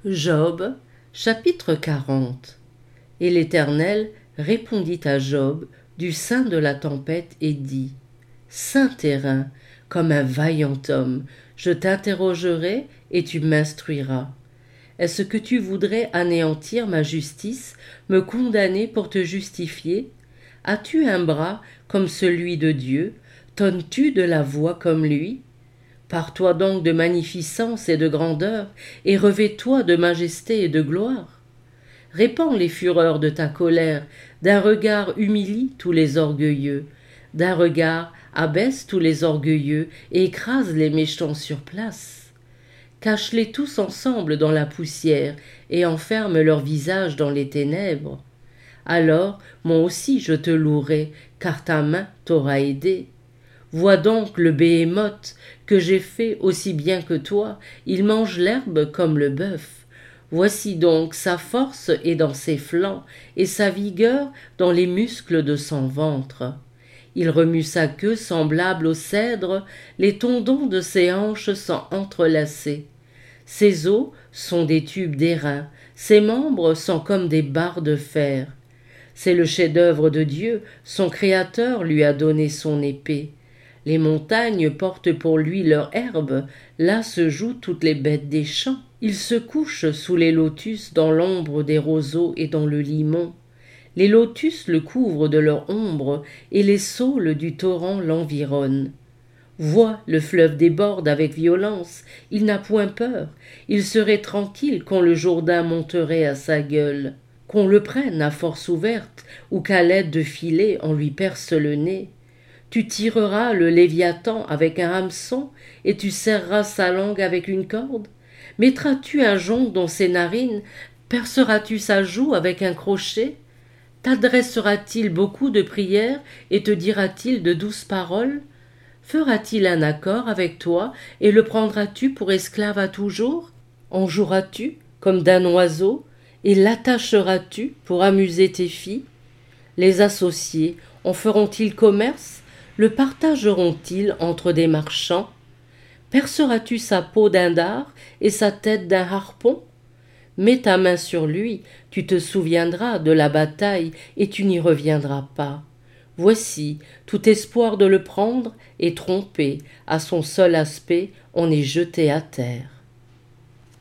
Job, chapitre 40. Et l'Éternel répondit à Job du sein de la tempête et dit : Saint terrain, comme un vaillant homme, je t'interrogerai et tu m'instruiras. Est-ce que tu voudrais anéantir ma justice, me condamner pour te justifier ? As-tu un bras comme celui de Dieu ? Tonnes-tu de la voix comme lui ? Pars-toi donc de magnificence et de grandeur, et revêts-toi de majesté et de gloire. Répands les fureurs de ta colère, d'un regard humilie tous les orgueilleux, d'un regard abaisse tous les orgueilleux et écrase les méchants sur place. Cache-les tous ensemble dans la poussière et enferme leur visage dans les ténèbres. Alors, moi aussi je te louerai, car ta main t'aura aidé. Vois donc le béhémoth que j'ai fait aussi bien que toi, il mange l'herbe comme le bœuf. Voici donc sa force est dans ses flancs et sa vigueur dans les muscles de son ventre. Il remue sa queue semblable au cèdre, les tendons de ses hanches sont entrelacés. Ses os sont des tubes d'airain, ses membres sont comme des barres de fer. C'est le chef-d'œuvre de Dieu, son Créateur lui a donné son épée. Les montagnes portent pour lui leur herbe, là se jouent toutes les bêtes des champs. Il se couche sous les lotus dans l'ombre des roseaux et dans le limon. Les lotus le couvrent de leur ombre et les saules du torrent l'environnent. Vois, le fleuve déborde avec violence, il n'a point peur, il serait tranquille quand le Jourdain monterait à sa gueule, qu'on le prenne à force ouverte ou qu'à l'aide de filets on lui perce le nez. Tu tireras le Léviathan avec un hameçon et tu serreras sa langue avec une corde. Mettras-tu un jonc dans ses narines? Perceras-tu sa joue avec un crochet? T'adressera-t-il beaucoup de prières et te dira-t-il de douces paroles? Fera-t-il un accord avec toi et le prendras-tu pour esclave à toujours? En joueras-tu comme d'un oiseau et l'attacheras-tu pour amuser tes filles? Les associés en feront-ils commerce? Le partageront-ils entre des marchands? Perceras-tu sa peau d'un dard et sa tête d'un harpon? Mets ta main sur lui, tu te souviendras de la bataille et tu n'y reviendras pas. Voici, tout espoir de le prendre est trompé, à son seul aspect on est jeté à terre.